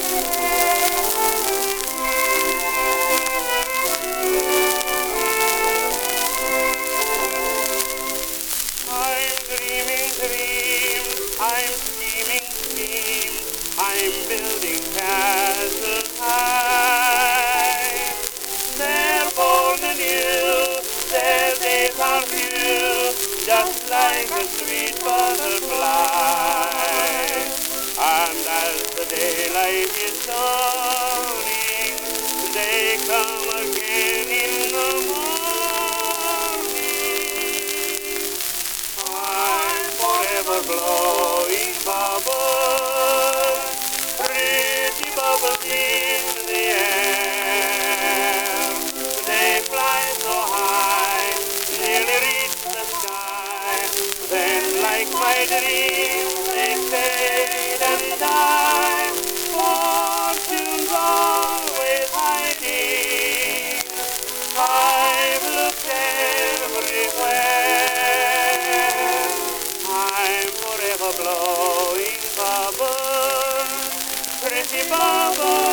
I'm scheming schemes, I'm building castles high. They're born anew, their days are few, just like a sweet butterfly. And as the daylight is dawning, they come again in the morning. I'm forever blowing bubbles, pretty bubbles in the air. They fly so high, nearly reach the sky. Then, like my dreams, they fade and die. Fortune's always hiding. I've looked everywhere. I'm forever blowing bubbles, pretty bubbles.